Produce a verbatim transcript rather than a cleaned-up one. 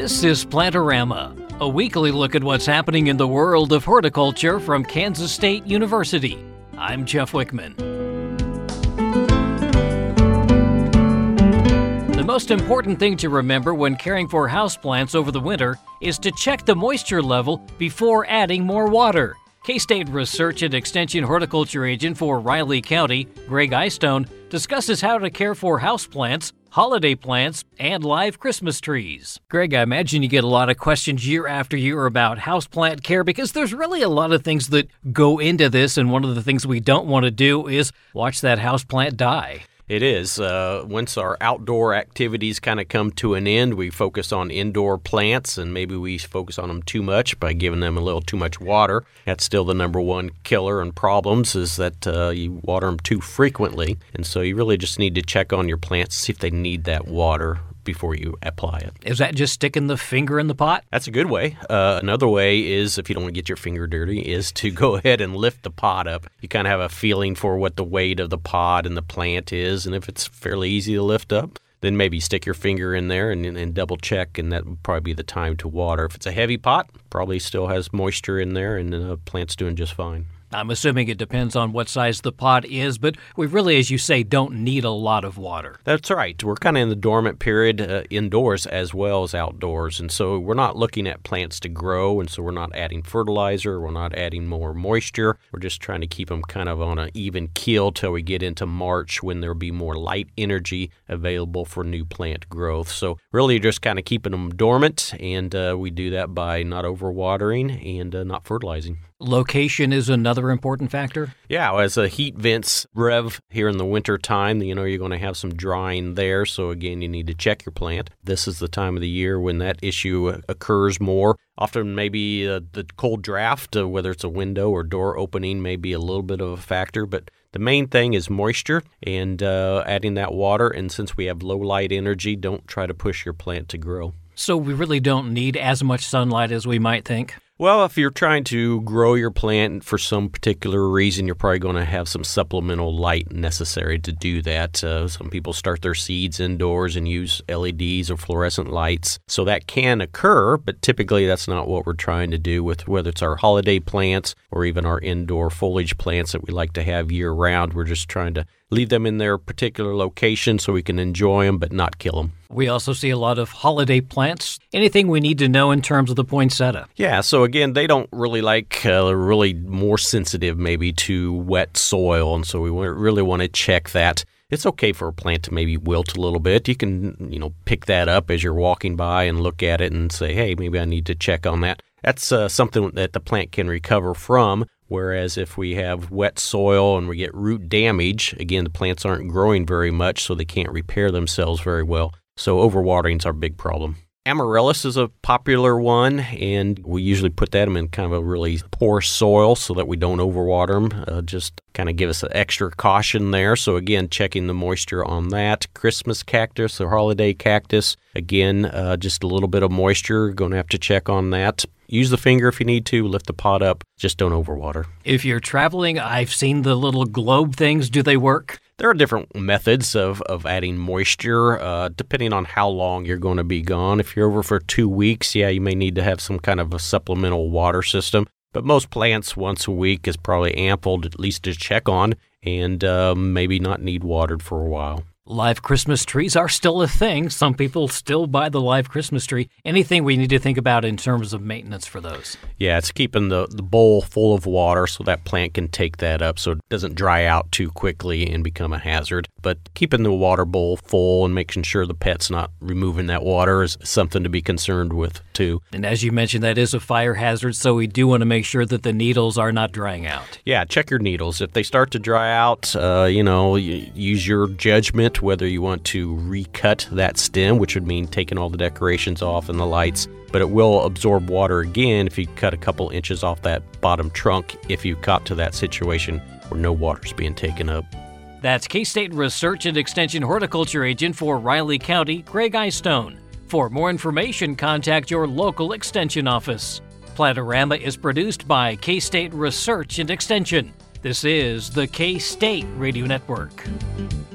This is Plantorama, a weekly look at what's happening in the world of horticulture from Kansas State University. I'm Jeff Wickman. The most important thing to remember when caring for houseplants over the winter is to check the moisture level before adding more water. K-State Research and Extension Horticulture Agent for Riley County, Greg Eyestone, discusses how to care for houseplants, holiday plants, and live Christmas trees. Greg, I imagine you get a lot of questions year after year about houseplant care because there's really a lot of things that go into this, and one of the things we don't want to do is watch that houseplant die. It is. Uh, once our outdoor activities kind of come to an end, we focus on indoor plants, and maybe we focus on them too much by giving them a little too much water. That's still the number one killer and problems is that uh, you water them too frequently. And so you really just need to check on your plants, see if they need that water before you apply it. Is that just sticking the finger in the pot? That's a good way. Uh, another way is, if you don't want to get your finger dirty, is to go ahead and lift the pot up. You kind of have a feeling for what the weight of the pot and the plant is, and if it's fairly easy to lift up, then maybe stick your finger in there and, and double check, and that would probably be the time to water. If it's a heavy pot, probably still has moisture in there, and the plant's doing just fine. I'm assuming it depends on what size the pot is, but we really, as you say, don't need a lot of water. That's right. We're kind of in the dormant period uh, indoors as well as outdoors, and so we're not looking at plants to grow, and so we're not adding fertilizer, we're not adding more moisture. We're just trying to keep them kind of on an even keel till we get into March when there'll be more light energy available for new plant growth. So really just kind of keeping them dormant, and uh, we do that by not overwatering and uh, not fertilizing. Location is another important factor? Yeah, as the heat vents rev here in the winter time, you know, you're going to have some drying there. So again, you need to check your plant. This is the time of the year when that issue occurs more. Often maybe uh, the cold draft, uh, whether it's a window or door opening, may be a little bit of a factor, but the main thing is moisture and uh, adding that water. And since we have low light energy, don't try to push your plant to grow. So we really don't need as much sunlight as we might think? Well, if you're trying to grow your plant for some particular reason, you're probably going to have some supplemental light necessary to do that. Uh, some people start their seeds indoors and use L E Ds or fluorescent lights. So that can occur, but typically that's not what we're trying to do with whether it's our holiday plants or even our indoor foliage plants that we like to have year-round. We're just trying to leave them in their particular location so we can enjoy them but not kill them. We also see a lot of holiday plants. Anything we need to know in terms of the poinsettia? Yeah, so again, they don't really like, uh, really more sensitive maybe to wet soil, and so we really want to check that. It's okay for a plant to maybe wilt a little bit. You can, you know, pick that up as you're walking by and look at it and say, hey, maybe I need to check on that. That's uh, something that the plant can recover from. Whereas if we have wet soil and we get root damage, again, the plants aren't growing very much, so they can't repair themselves very well. So overwatering is our big problem. Amaryllis is a popular one, and we usually put that in kind of a really poor soil so that we don't overwater them. Uh, just kind of give us an extra caution there. So again, checking the moisture on that. Christmas cactus or holiday cactus, again, uh, just a little bit of moisture. Going to have to check on that. Use the finger if you need to. Lift the pot up. Just don't overwater. If you're traveling, I've seen the little globe things. Do they work? There are different methods of, of adding moisture, uh, depending on how long you're going to be gone. If you're over for two weeks, yeah, you may need to have some kind of a supplemental water system. But most plants, once a week is probably ample, to, at least to check on, and um, maybe not need watered for a while. Live Christmas trees are still a thing. Some people still buy the live Christmas tree. Anything we need to think about in terms of maintenance for those? Yeah, it's keeping the, the bowl full of water so that plant can take that up so it doesn't dry out too quickly and become a hazard. But keeping the water bowl full and making sure the pet's not removing that water is something to be concerned with, too. And as you mentioned, that is a fire hazard, so we do want to make sure that the needles are not drying out. Yeah, check your needles. If they start to dry out, uh, you know, use your judgment whether you want to recut that stem, which would mean taking all the decorations off and the lights, but it will absorb water again if you cut a couple inches off that bottom trunk if you got to that situation where no water's being taken up. That's K-State Research and Extension Horticulture Agent for Riley County, Greg Eyestone. For more information, contact your local extension office. Plantorama is produced by K-State Research and Extension. This is the K-State Radio Network.